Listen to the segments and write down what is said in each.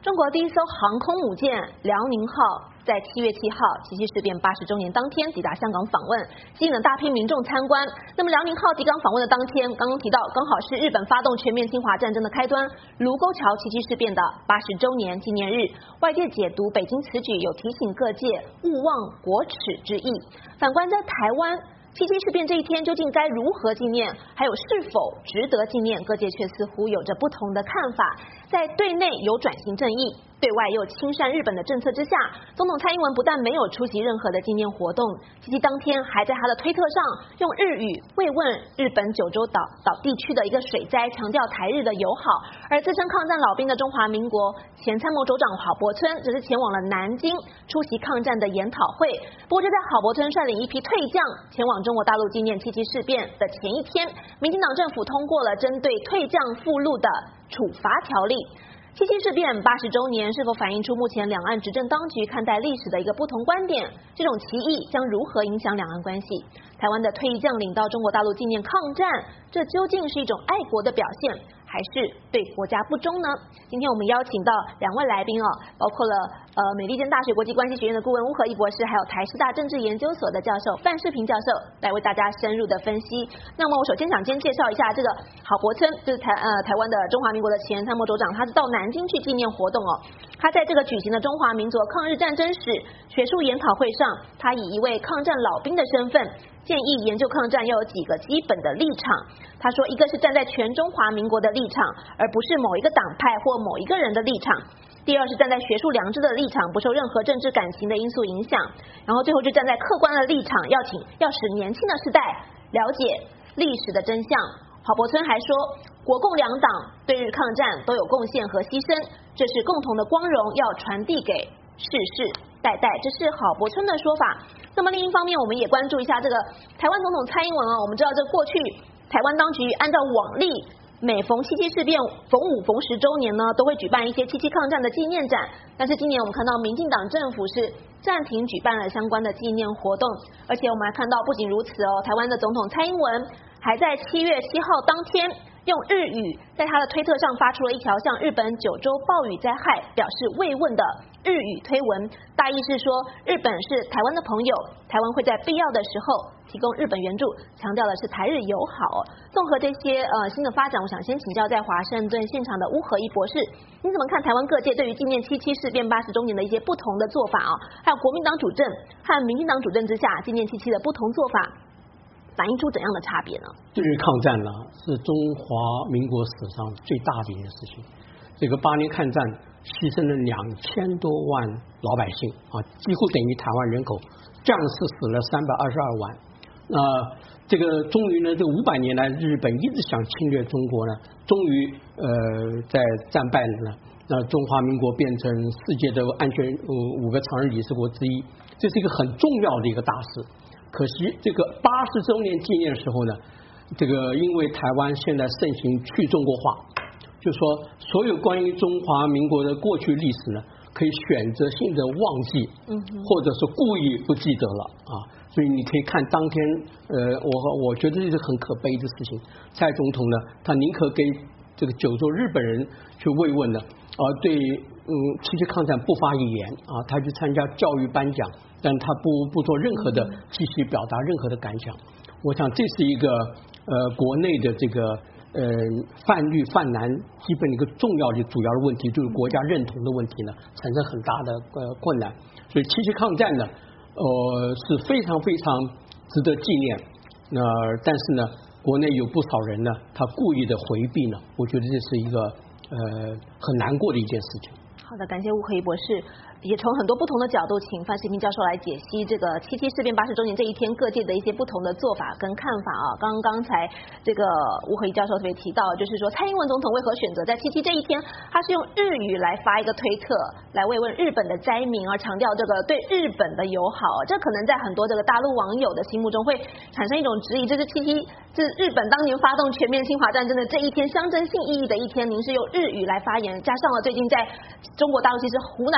中国第一艘航空母舰辽宁号在7月7号七七事变80周年当天抵达香港访问，吸引了大批民众参观。那么辽宁号抵港访问的当天，刚刚提到刚好是日本发动全面侵华战争的开端，卢沟桥七七事变的80周年纪念日。外界解读北京此举有提醒各界勿忘国耻之意。反观在台湾，七七事变这一天究竟该如何纪念，还有是否值得纪念，各界却似乎有着不同的看法。在对内有转型正义，对外又亲善日本的政策之下，总统蔡英文不但没有出席任何的纪念活动，七七当天还在他的推特上用日语慰问日本九州岛地区的一个水灾，强调台日的友好。而自称抗战老兵的中华民国前参谋首长郝柏村则是前往了南京出席抗战的研讨会。不过就在郝柏村率领一批退将前往中国大陆纪念七七事变的前一天，民进党政府通过了针对退将附录的处罚条例。七七事变80周年是否反映出目前两岸执政当局看待历史的一个不同观点？这种歧义将如何影响两岸关系？台湾的退役将领到中国大陆纪念抗战，这究竟是一种爱国的表现，还是对国家不忠呢？今天我们邀请到两位来宾包括了美利坚大学国际关系学院的顾问巫和仪博士，还有台师大政治研究所的教授范世平教授，来为大家深入的分析。那么我首先想先介绍一下这个郝柏村，就是台湾的中华民国的前参谋首长，他是到南京去纪念活动他在这个举行的中华民族抗日战争史学术研讨会上，他以一位抗战老兵的身份，建议研究抗战要有几个基本的立场。他说，一个是站在全中华民国的立场，而不是某一个党派或某一个人的立场；第二是站在学术良知的立场，不受任何政治感情的因素影响；然后最后就站在客观的立场，要使年轻的世代了解历史的真相。郝柏村还说，国共两党对日抗战都有贡献和牺牲，这是共同的光荣，要传递给世世代代，这是郝柏村的说法。那么另一方面，我们也关注一下这个台湾总统蔡英文我们知道这过去台湾当局按照往例，每逢七七事变逢5逢10周年呢，都会举办一些七七抗战的纪念展。但是今年我们看到民进党政府是暂停举办了相关的纪念活动，而且我们还看到不仅如此台湾的总统蔡英文还在7月7号当天用日语在他的推特上发出了一条向日本九州暴雨灾害表示慰问的日语推文，大意是说日本是台湾的朋友，台湾会在必要的时候提供日本援助，强调的是台日友好。综合这些新的发展，我想先请教在华盛顿现场的巫和仪博士，你怎么看台湾各界对于纪念七七事变80周年的一些不同的做法还有国民党主政和民进党主政之下纪念七七的不同做法，反映出怎样的差别呢？ 对日抗战呢，是中华民国史上最大的一件事情。这个8年抗战牺牲了2000多万老百姓几乎等于台湾人口，将士死了322万。这个终于呢，这500年来日本一直想侵略中国呢，终于在战败了呢。那中华民国变成世界的安全5个常任理事国之一，这是一个很重要的一个大事。可惜这个80周年纪念的时候呢，这个因为台湾现在盛行去中国化，就说所有关于中华民国的过去历史呢，可以选择性的忘记，或者是故意不记得了所以你可以看当天我觉得这是很可悲的事情。蔡总统呢，他宁可给这个九州日本人去慰问呢，而对七七抗战不发一言他去参加教育颁奖，但他不做任何的继续表达任何的感想。我想这是一个国内的这个泛绿泛蓝基本一个重要的主要的问题，就是国家认同的问题呢，产生很大的困难。所以七七抗战呢是非常非常值得纪念。但是呢，国内有不少人呢，他故意的回避呢，我觉得这是一个很难过的一件事情。 好的，感谢巫和仪博士，也从很多不同的角度请范世平教授来解析这个七七事变80周年这一天各界的一些不同的做法跟看法刚才这个巫和仪教授特别提到，就是说蔡英文总统为何选择在七七这一天，他是用日语来发一个推特来慰问日本的灾民，而强调这个对日本的友好。这可能在很多这个大陆网友的心目中会产生一种质疑，这是七七，这是日本当年发动全面侵华战争的这一天象征性意义的一天，您是用日语来发言，加上了最近在中国大陆其实湖南那边洪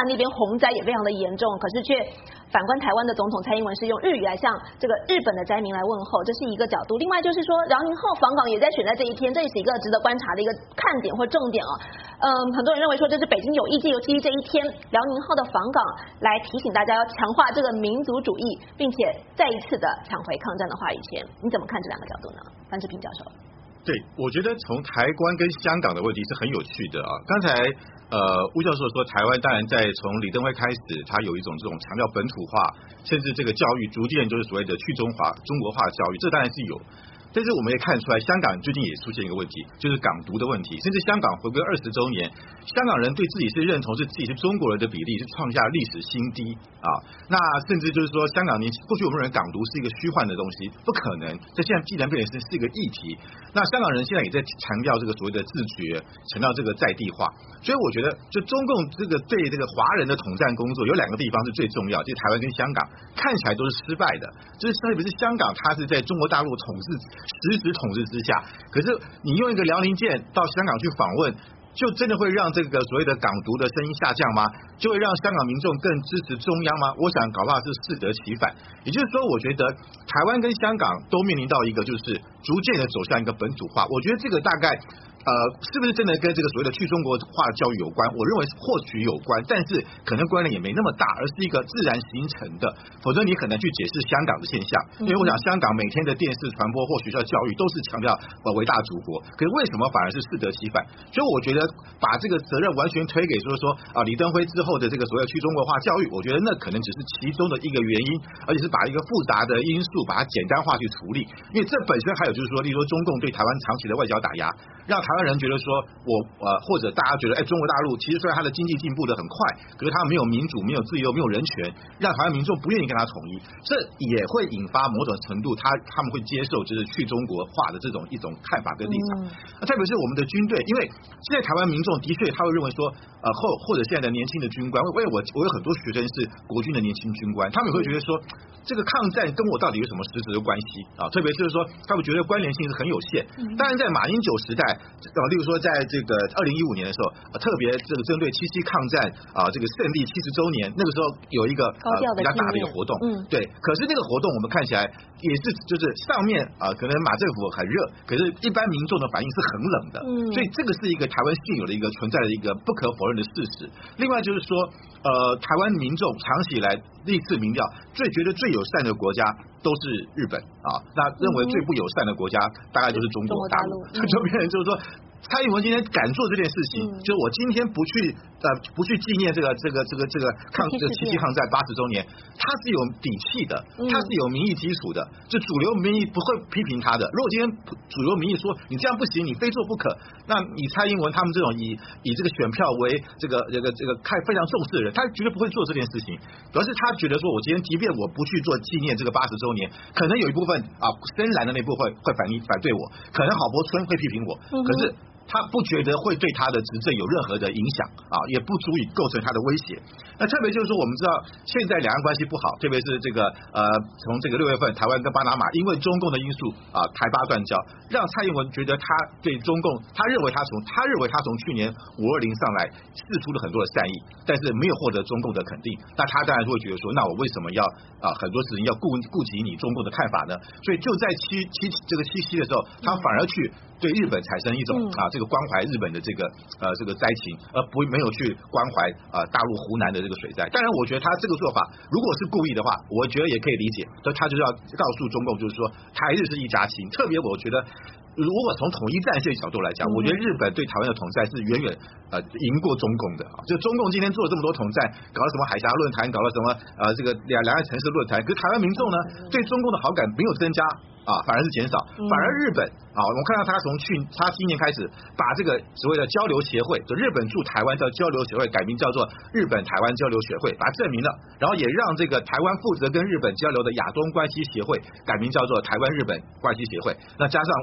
洪灾也非常的严重，可是却反观台湾的总统蔡英文是用日语来向这个日本的灾民来问候，这是一个角度。另外就是说，辽宁号访港也在选在这一天，这也是一个值得观察的一个看点或重点哦。很多人认为说这是北京有意借由这一天辽宁号的访港来提醒大家要强化这个民族主义，并且再一次的抢回抗战的话语权。你怎么看这两个角度呢？范志平教授。 对，我觉得从台湾跟香港的问题是很有趣的啊。刚才巫教授说，台湾当然在从李登辉开始，他有一种这种强调本土化，甚至这个教育逐渐就是所谓的去中国化教育，这当然是有。但是我们也看出来，香港最近也出现一个问题，就是港独的问题。甚至香港回归20周年，香港人对自己是认同是自己是中国人的比例是创下历史新低啊。那甚至就是说，香港过去我们认为港独是一个虚幻的东西，不可能。这现在既然变成是一个议题，那香港人现在也在强调这个所谓的自觉，强调这个在地化。所以我觉得，就中共这个对这个华人的统战工作，有两个地方是最重要，就是台湾跟香港看起来都是失败的，就是特别是香港，它是在中国大陆实质统治之下，可是你用一个辽宁舰到香港去访问，就真的会让这个所谓的港独的声音下降吗？就会让香港民众更支持中央吗？我想搞不好是适得其反。也就是说，我觉得台湾跟香港都面临到一个就是逐渐的走向一个本土化。我觉得这个大概是不是真的跟这个所谓的去中国化的教育有关？我认为或许有关，但是可能关联也没那么大，而是一个自然形成的，否则你很难去解释香港的现象。因为我想香港每天的电视传播或学校教育都是强调伟大祖国，可是为什么反而是适得其反？所以我觉得把这个责任完全推给说李登辉之后的这个所谓去中国化教育，我觉得那可能只是其中的一个原因，而且是把一个复杂的因素把它简单化去处理。因为这本身还有就是说，例如说中共对台湾长期的外交打压，让台湾人觉得说或者大家觉得中国大陆其实虽然它的经济进步的很快，可是它没有民主、没有自由、没有人权，让台湾民众不愿意跟它统一，这也会引发某种程度他们会接受就是去中国化的这种一种看法跟立场。特别是我们的军队，因为现在台湾民众的确他会认为说或者现在的年轻的军官，我有很多学生是国军的年轻军官，他们也会觉得说这个抗战跟我到底有什么实质的关系啊？特别是说他们觉得关联性是很有限。当然在马英九时代例如说在这个2015年的时候特别这个针对77抗战这个胜利70周年，那个时候有一个比较大的一个活动。对，可是那个活动我们看起来也是就是上面可能马政府很热，可是一般民众的反应是很冷的。所以这个是一个台湾现有的一个存在的一个不可否认的事实。另外就是说台湾民众长期以来历次民调觉得最友善的国家都是日本那认为最不友善的国家大概就是中国大陆。就变成就是说蔡英文今天敢做这件事情，就是我今天不去纪念这个77抗战80周年，他是有底气的，他是有民意基础的，就主流民意不会批评他的。如果今天主流民意说你这样不行，你非做不可，那你蔡英文他们这种以这个选票为这个非常重视的人，他绝对不会做这件事情。表示他觉得说我今天即便我不去做纪念这个80周年，可能有一部分深蓝的那部分会反对我，可能郝柏村会批评我，可是他不觉得会对他的执政有任何的影响也不足以构成他的威胁。那特别就是说，我们知道现在两岸关系不好，特别是这个从这个6月份台湾跟巴拿马因为中共的因素台巴断交，让蔡英文觉得他对中共，他认为他从去年520上来释出了很多的善意，但是没有获得中共的肯定。那他当然会觉得说，那我为什么要很多事情要顾及你中共的看法呢？所以就在七夕的时候，他反而去对日本产生一种这个关怀日本的这个灾情，而没有去关怀大陆湖南的这个水灾。当然，我觉得他这个做法如果是故意的话，我觉得也可以理解。所以他就是要告诉中共，就是说台日是一家亲。特别我觉得，如果从统一战线角度来讲，我觉得日本对台湾的统战是远远赢过中共的就中共今天做了这么多统战，搞了什么海峡论坛，搞了什么这个两岸城市论坛，可是台湾民众呢对中共的好感没有增加反而是减少。反而日本我们看到他今年开始把这个所谓的交流协会，就日本驻台湾叫交流协会，改名叫做日本台湾交流学会，把它证明了，然后也让这个台湾负责跟日本交流的亚东关系协会改名叫做台湾日本关系协会。那加上我们看到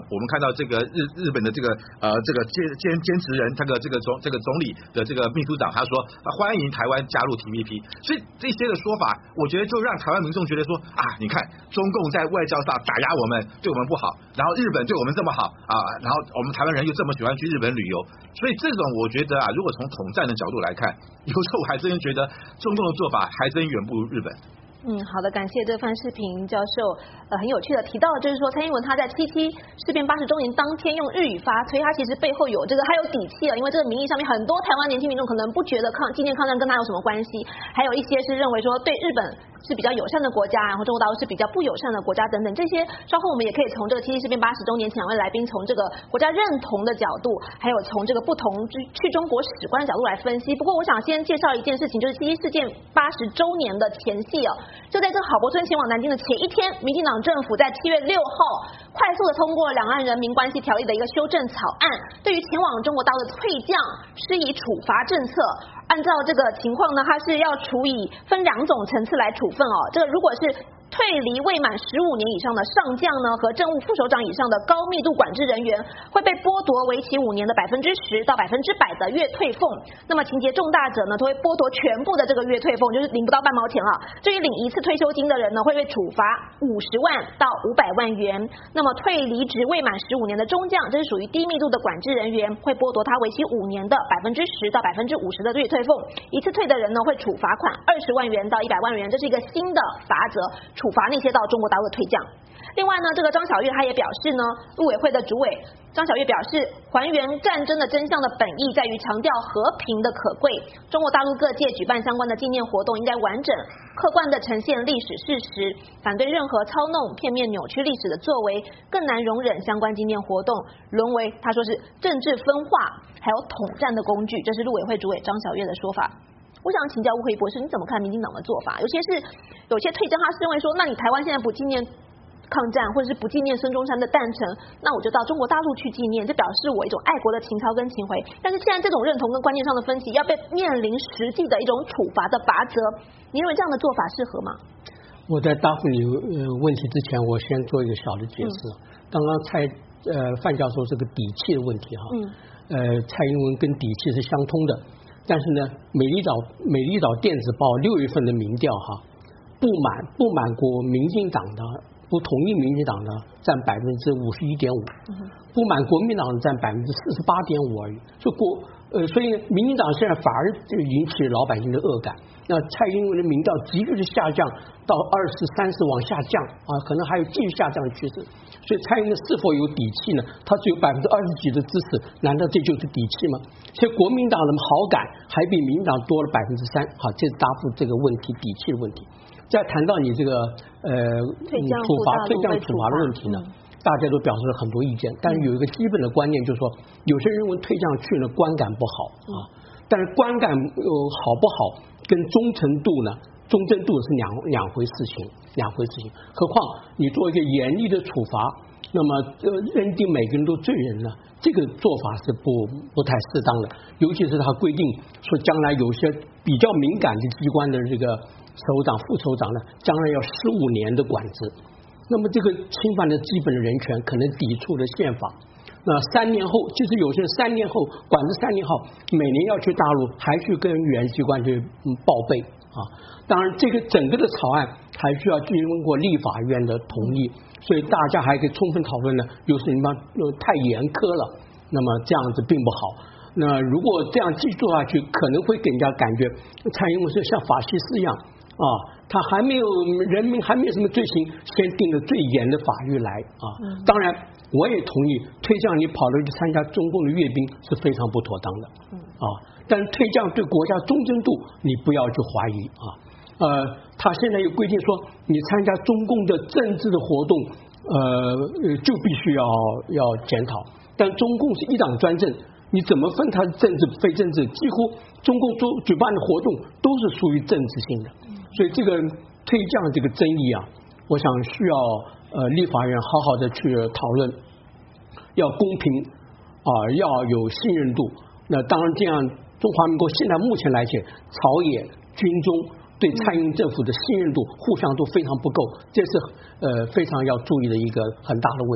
到这个日本的这个兼职人，这个总理的这个秘书长他说欢迎台湾加入 TPP， 所以这些的说法，我觉得就让台湾民众觉得说你看中共在外交上打压我们，对我们不好，然后日本对我们这么好然后我们台湾人又这么喜欢去日本旅游，所以这种我觉得如果从统战的角度来看，有时候我还真觉得中共的做法还真远不如日本。 好的，感谢这番视频教授很有趣的提到，就是说蔡英文他在7.7事变80周年当天用日语发推，他其实背后有还有底气了，因为这个名义上面很多台湾年轻民众可能不觉得纪念抗战跟他有什么关系，还有一些是认为说对日本是比较友善的国家，然后中国大陆是比较不友善的国家等等，这些稍后我们也可以从这个7.7事变80周年前两位来宾从这个国家认同的角度，还有从这个不同去中国史观的角度来分析。不过我想先介绍一件事情，就是7.7事件80周年的前夕就在这个郝柏村前往南京的前一天，民进党政府在7月6号快速的通过《两岸人民关系条例》的一个修正草案，对于前往中国大陆的退将施以处罚政策。按照这个情况呢，它是要处以分2种层次来处分这个如果是退离未满15年以上的上将呢，和政务副首长以上的高密度管制人员会被剥夺为期5年的10%到100%的月退俸。那么情节重大者呢，都会剥夺全部的这个月退俸，就是领不到半毛钱了。至于领一次退休金的人呢，会被处罚50万到500万元。那么退离职未满15年的中将，这是属于低密度的管制人员，会剥夺他为期5年的10%到50%的月退俸。一次退的人呢，会处罚款20万元到100万元，这是一个新的罚则，处罚那些到中国大陆的退将。另外呢，这个张晓月他也表示呢，陆委会的主委张晓月表示，还原战争的真相的本意在于强调和平的可贵。中国大陆各界举办相关的纪念活动，应该完整、客观的呈现历史事实，反对任何操弄、片面扭曲历史的作为，更难容忍相关纪念活动沦为他说是政治分化还有统战的工具。这是陆委会主委张晓月的说法。我想请教吴慧博士，你怎么看民进党的做法？有些退将，他是认为说，那你台湾现在不纪念抗战，或者是不纪念孙中山的诞辰，那我就到中国大陆去纪念，这表示我一种爱国的情操跟情怀。但是现在这种认同跟观念上的分歧，要被面临实际的一种处罚的罚则，你认为这样的做法适合吗？ 我在答复你问题之前，我先做一个小的解释。刚刚范教授这个底气的问题蔡英文跟底气是相通的。但是呢，美丽岛电子报6月份的民调不满国民进党的，不同意民进党的占51.5%，不满国民党的占48.5%而已。所以民进党现在反而就引起老百姓的恶感。那蔡英文的民调急剧的下降到20、30往下降可能还有继续下降的趋势。所以蔡英文是否有底气呢？他只有20几的支持，难道这就是底气吗？所以国民党的好感还比民进党多了3%。好，这是答复这个问题，底气的问题。再谈到你这个退将处罚的问题呢，大家都表示了很多意见，但是有一个基本的观念，就是说有些人认为退将去呢观感不好但是观感好不好跟忠诚度是两回事情。何况你做一个严厉的处罚，那么认定每个人都罪人呢，这个做法是不太适当的。尤其是他规定说，将来有些比较敏感的机关的这个首长、副首长呢，将来要15年的管制。那么这个侵犯了基本的人权，可能抵触了宪法。那3年后，其实有些3年后管制3年后，每年要去大陆，还去跟原机关去报备当然，这个整个的草案还需要经过立法院的同意，所以大家还可以充分讨论呢。有时太严苛了，那么这样子并不好。那如果这样继续做下去，可能会给人家感觉蔡英文是像法西斯一样他人民还没有什么罪行，先定了最严的法律来当然，我也同意退将你跑了去参加中共的阅兵是非常不妥当的但是退将对国家忠贞度你不要去怀疑他现在有规定说，你参加中共的政治的活动就必须要检讨。但中共是一党专政，你怎么分它是政治非政治？几乎中共举办的活动都是属于政治性的。所以这个退将这个争议我想需要立法院好好的去讨论，要公平要有信任度。那当然，这样中华民国现在目前来讲，朝野军中对蔡英文政府的信任度互相都非常不够，这是非常要注意的一个很大的问题。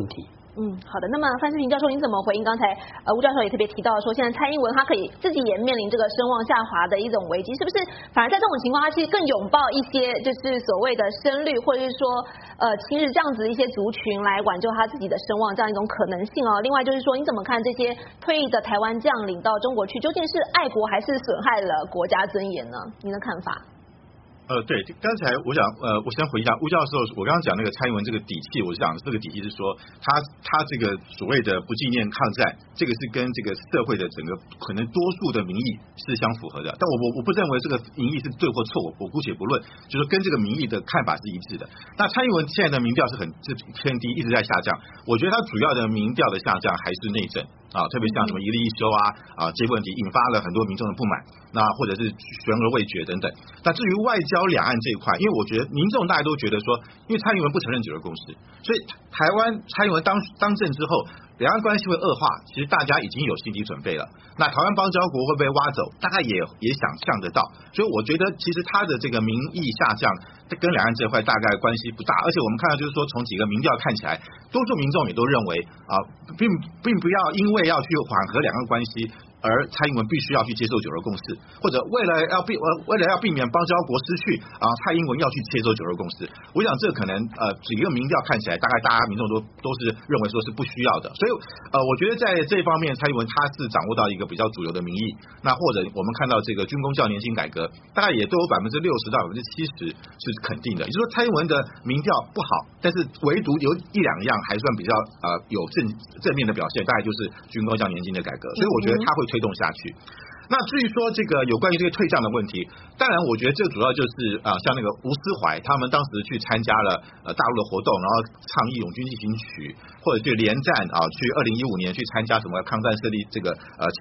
好的。那么范世平教授，您怎么回应刚才吴教授也特别提到说，现在蔡英文他可以自己也面临这个声望下滑的一种危机，是不是？反而在这种情况，他其实更拥抱一些就是所谓的声律，或者是说亲日这样子一些族群来挽救他自己的声望这样一种可能性哦。另外就是说，你怎么看这些退役的台湾将领到中国去，究竟是爱国还是损害了国家尊严呢？您的看法？ 对，刚才我想，我先回一下吴教授，我刚刚讲那个蔡英文这个底气，我想这个底气是说，他这个所谓的不纪念抗战，这个是跟这个社会的整个可能多数的民意是相符合的，但我不认为这个民意是对或错，我姑且不论，就是跟这个民意的看法是一致的。那蔡英文现在的民调是偏低，一直在下降，我觉得他主要的民调的下降还是内政。特别像什么一例一休这些问题引发了很多民众的不满，那或者是悬而未决等等。那至于外交两岸这一块，因为我觉得民众大家都觉得说，因为蔡英文不承认九二共识，所以蔡英文当政之后，两岸关系会恶化，其实大家已经有心理准备了。那台湾邦交国会被挖走，大概也想象得到。所以我觉得其实他的这个民意下降跟两岸这块大概关系不大，而且我们看到就是说，从几个民调看起来，多数民众也都认为并不要因为要去缓和两岸关系，而蔡英文必须要去接受九二共识，或者为了要避免邦交国失去蔡英文要去接受九二共识。我想这可能几个民调看起来，大概大家民众都是认为说是不需要的。所以我觉得在这方面，蔡英文他是掌握到一个比较主流的民意。那或者我们看到这个军公教年金改革，大概也都有60%到70%是肯定的。也就是说，蔡英文的民调不好，但是唯独有1-2样还算比较有正面的表现，大概就是军公教年金的改革。所以我觉得他会推动下去。那至于说这个有关于这个退将的问题，当然我觉得这主要就是像那个吴思怀他们当时去参加了大陆的活动，然后倡议永军进行曲，或者去连战去2015年去参加什么抗战胜利这个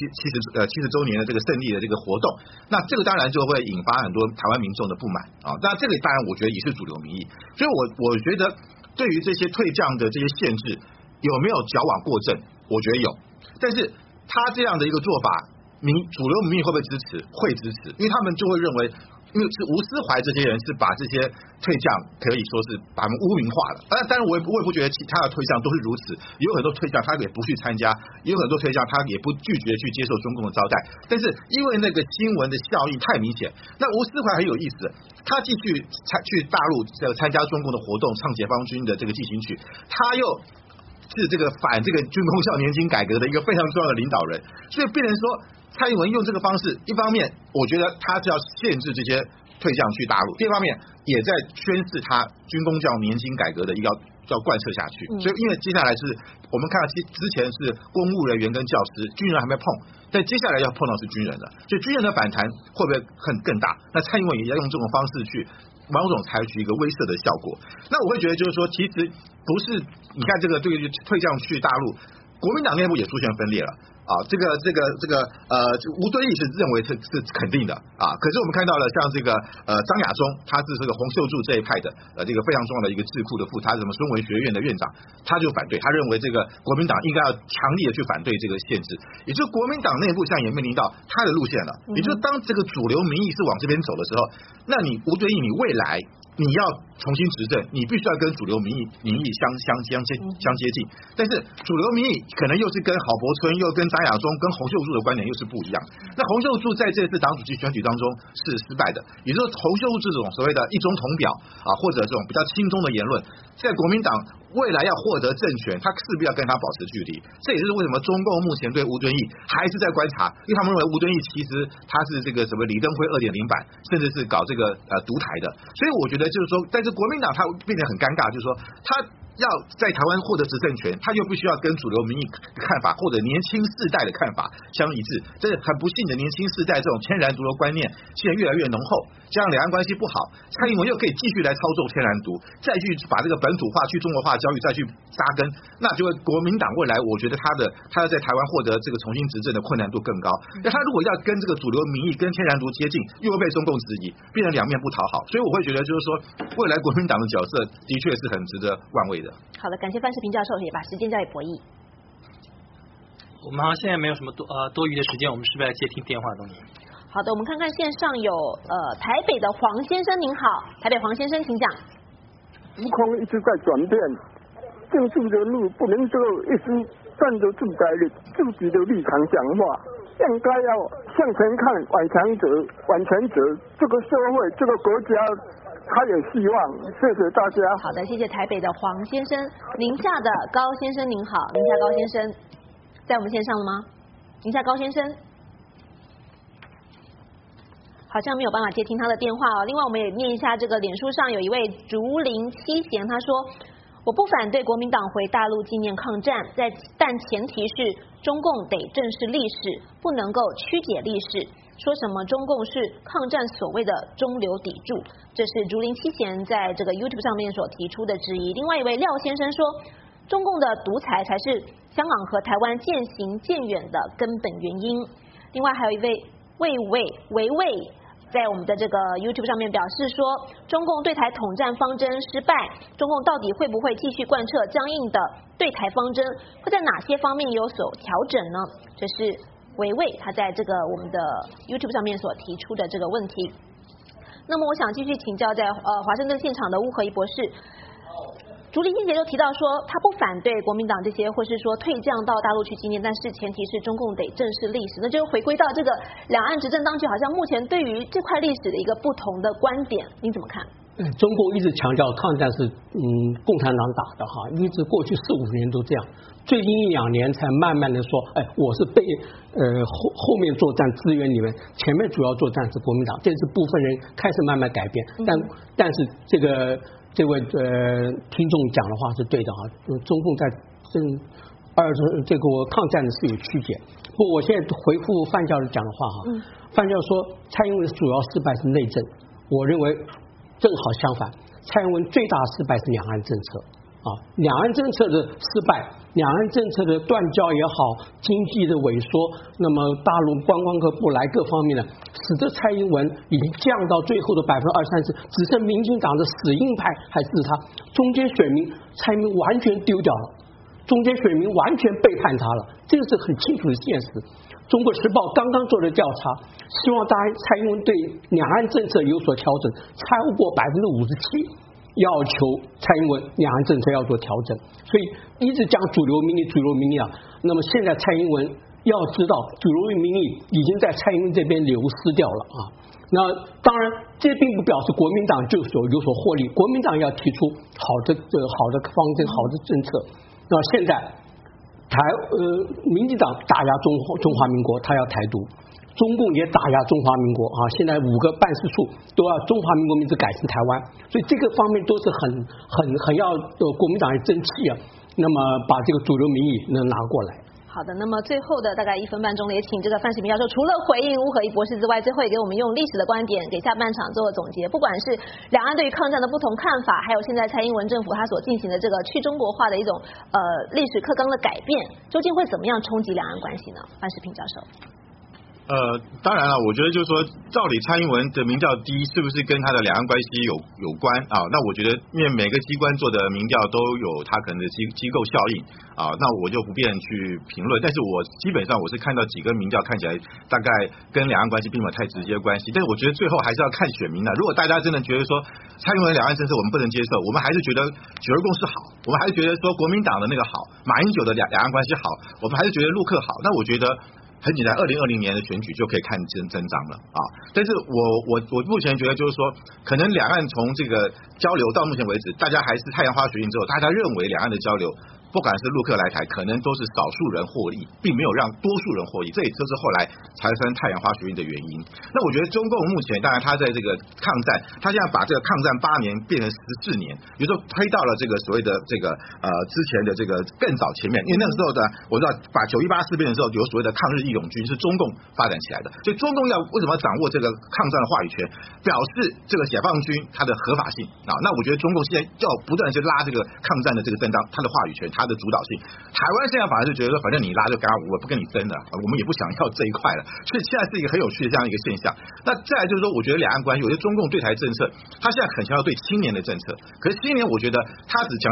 70周年的这个胜利的这个活动，那这个当然就会引发很多台湾民众的不满那这个当然我觉得也是主流民意，所以我觉得对于这些退将的这些限制有没有矫枉过正，我觉得有，但是他这样的一个做法，主流民意会不会支持？会支持，因为他们就会认为，因为是吴思怀这些人是把这些退将可以说是把他们污名化了。当然我也不觉得其他的退将都是如此，有很多退将他也不去参加，也有很多退将他也不拒绝去接受中共的招待。但是因为那个新闻的效益太明显，那吴思怀很有意思，他继续去大陆参加中共的活动，唱解放军的这个进行曲，他又是这个反这个军公教年金改革的一个非常重要的领导人，所以变成说蔡英文用这个方式，一方面我觉得他是要限制这些退将去大陆，第二方面也在宣示他军公教年金改革的一个要贯彻下去。所以因为接下来是我们看到之前是公务人员跟教师，军人还没碰，但接下来要碰到是军人了，所以军人的反弹会不会更大？那蔡英文也要用这种方式去某种采取一个威慑的效果。那我会觉得就是说，其实不是你看这个对于退将去大陆，国民党内部也出现分裂了这个吴敦义是认为是肯定的可是我们看到了像这个张亚中，他是这个洪秀柱这一派的这个非常重要的一个智库的副，他是什么孙文学院的院长，他就反对，他认为这个国民党应该要强力的去反对这个限制，也就是国民党内部现在也面临到他的路线了，也就是当这个主流民意是往这边走的时候，那你吴敦义你未来你要重新执政，你必须要跟主流民意相接近，但是主流民意可能又是跟郝柏村又跟张亚中跟洪秀柱的观点又是不一样。那洪秀柱在这次党主席选举当中是失败的，也就是洪秀柱这种所谓的一中同表或者这种比较亲中的言论，在国民党未来要获得政权，他势必要跟他保持距离。这也是为什么中共目前对吴敦义还是在观察，因为他们认为吴敦义其实他是这个什么李登辉2.0版，甚至是搞这个独台的。所以我觉得就是说，但是国民党他变得很尴尬，就是说他要在台湾获得执政权，他又必须要跟主流民意看法或者年轻世代的看法相一致。这很不幸的，年轻世代这种天然独流观念现在越来越浓厚，加上两岸关系不好，蔡英文又可以继续来操纵天然独，再去把这个本土化去中国化教育再去扎根，那就会国民党未来我觉得他要在台湾获得这个重新执政的困难度更高。那他如果要跟这个主流民意跟天然独接近，又会被中共质疑，变成两面不讨好。所以我会觉得就是说，未来国民党的角色的确是很值得玩味的。 好的，感谢范世平教授，也把时间交给博弈。 我们好像现在没有什么多余的时间，我们是不是来接听电话，东尼？ 好的，我们看看线上有台北的黄先生，您好，台北黄先生，请讲。 时空一直在转变， 政治人物不能够一直站着自己的立场讲话，应该要向前看，往前走，这个社会，这个国家还有希望。谢谢大家。 好的，谢谢台北的黄先生，宁夏的高先生您好，宁夏高先生在我们线上了吗？宁夏高先生。好像没有办法接听他的电话哦。另外，我们也念一下这个脸书上有一位竹林七贤，他说：“我不反对国民党回大陆纪念抗战，但前提是中共得正视历史，不能够曲解历史。说什么中共是抗战所谓的中流砥柱，这是竹林七贤在这个 YouTube 上面所提出的质疑。另外一位廖先生说，中共的独裁才是香港和台湾渐行渐远的根本原因。另外还有一位维卫。在我们的这个 YouTube 上面表示说，中共对台统战方针失败，中共到底会不会继续贯彻僵硬的对台方针，会在哪些方面有所调整呢？这是维卫他在这个我们的 YouTube 上面所提出的这个问题。那么我想继续请教在华盛顿现场的乌合一博士。竹林七贤就提到说，他不反对国民党这些，或是说退将到大陆去纪念，但是前提是中共得正视历史。那就回归到这个两岸执政当局，好像目前对于这块历史的一个不同的观点，您怎么看？ 中共一直强调抗战是共产党打的哈，一直过去4-5年都这样，最近1-2年才慢慢的说，我是被后面作战支援你们，前面主要作战是国民党，这是部分人开始慢慢改变，但是这位听众讲的话是对的哈，中共在这个抗战是有曲解。不过我现在回复范教授讲的话哈，范教授说蔡英文主要失败是内政，我认为正好相反，蔡英文最大失败是两岸政策啊，两岸政策的失败，两岸政策的断交也好，经济的萎缩，那么大陆观光客不来各方面呢，使得蔡英文已经降到最后的20-30%，只剩民进党的死硬派还支持他，中间选民蔡英文完全丢掉了，中间选民完全背叛他了，这个是很清楚的现实。中国时报刚刚做的调查，希望蔡英文对两岸政策有所调整，超过57%要求蔡英文两岸政策要做调整，所以一直讲主流民意啊。那么现在蔡英文要知道，主流民意已经在蔡英文这边流失掉了啊。那当然，这并不表示国民党就有所获利，国民党要提出好的方针、好的政策。那现在民进党打压中华民国，他要台独，中共也打压中华民国啊！现在5个办事处都要中华民国名字改成台湾，所以这个方面都是很要国民党也争气啊。那么把这个主流民意能拿过来。 好的，那么最后的大概1分半钟也请这个范世平教授除了回应乌合一博士之外，最后也给我们用历史的观点给下半场做总结。不管是两岸对于抗战的不同看法，还有现在蔡英文政府他所进行的这个去中国化的一种历史课纲的改变，究竟会怎么样冲击两岸关系呢？范世平教授。 当然了，我觉得就是说，照理蔡英文的民调低，是不是跟他的两岸关系有关啊？那我觉得，因为每个机关做的民调都有他可能的机构效应啊，那我就不便去评论。但是我基本上我是看到几个民调看起来大概跟两岸关系并没有太直接关系，但是我觉得最后还是要看选民的。如果大家真的觉得说蔡英文两岸政策我们不能接受，我们还是觉得九二共识好，我们还是觉得说国民党的那个好，马英九的两岸关系好，我们还是觉得陆客好，那我觉得很简单，2020年的选举就可以看增长了啊！但是我目前觉得就是说，可能两岸从这个交流到目前为止，大家还是太阳花学运之后，大家认为两岸的交流，不管是陆客来台，可能都是少数人获利，并没有让多数人获利，这也就是后来产生太阳花学运的原因。那我觉得中共目前，当然他在这个抗战，他现在把这个抗战8年变成14年，比如说推到了这个所谓的这个之前的这个更早前面，因为那个时候的我知道把9·18事变的时候有所谓的抗日义勇军是中共发展起来的，所以中共为什么要掌握这个抗战的话语权，表示这个解放军它的合法性啊。那我觉得中共现在要不断去拉这个抗战的这个正当它的话语权，它的主导性。台湾现在反而是觉得说，反正你拉就干，我不跟你争了，我们也不想要这一块了。所以现在是一个很有趣的这样一个现象。那再来就是说，我觉得两岸关系，我觉得中共对台政策，他现在很强调对青年的政策，可是青年我觉得他只强调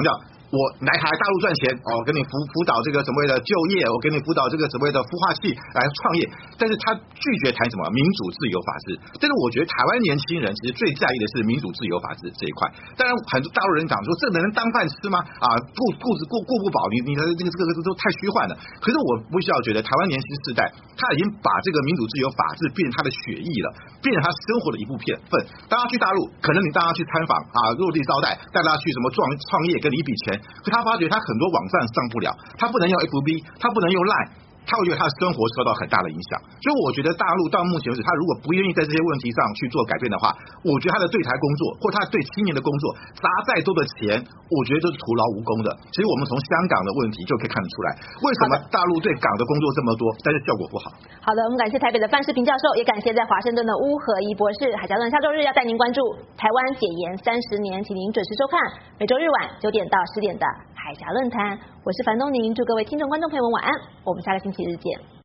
我来大陆赚钱哦，给你辅导这个所谓的就业，我给你辅导这个所谓的孵化器来创业，但是他拒绝谈什么民主自由法治。但是我觉得台湾年轻人其实最在意的是民主自由法治这一块。当然很多大陆人讲说这能当饭吃吗？顾不饱，你的这个都太虚幻了。可是我不需要觉得台湾年轻世代他已经把这个民主自由法治变成他的血液了，变成他生活的一部分。大家去大陆，可能你大家去参访落地招待，带大家去什么创业，给你一笔钱。可他发觉他很多网站上不了，他不能用 FB， 他不能用 Line。他会觉得他的生活受到很大的影响，所以我觉得大陆到目前为止，他如果不愿意在这些问题上去做改变的话，我觉得他的对台工作或他对青年的工作砸再多的钱，我觉得都是徒劳无功的。其实我们从香港的问题就可以看得出来，为什么大陆对港的工作这么多，但是效果不好。 好的，我们感谢台北的范世平教授，也感谢在华盛顿的巫和仪博士。海峡论下周日要带您关注台湾解严30年，请您准时收看每周日晚9点到10点的海峡论坛。我是樊东宁，祝各位听众观众朋友们晚安，我们下个星期日见。